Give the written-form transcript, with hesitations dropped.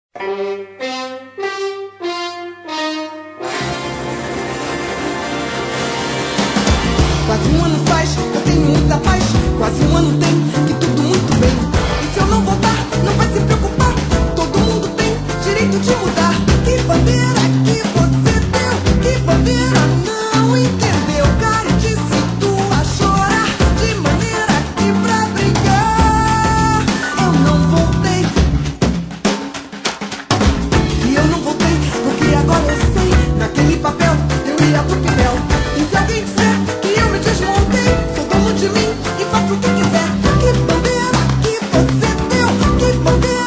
Quase um ano faz, eu tenho muita paz. Quase um ano tem, que tudo muito bem. E se eu não voltar, não vai se preocupar. Todo mundo tem direito de mudar. Que bandeira que você deu? Que bandeira não entendeu? Cara, disse tu a chorar de maneira que pra brigar. Eu não voltei. E eu não voltei porque agora eu sei. Naquele papel eu ia pro Pinel. E se alguém disser que eu me desmontei, sou dono de mim e faço o que quiser. Que bandeira que você deu? Que bandeira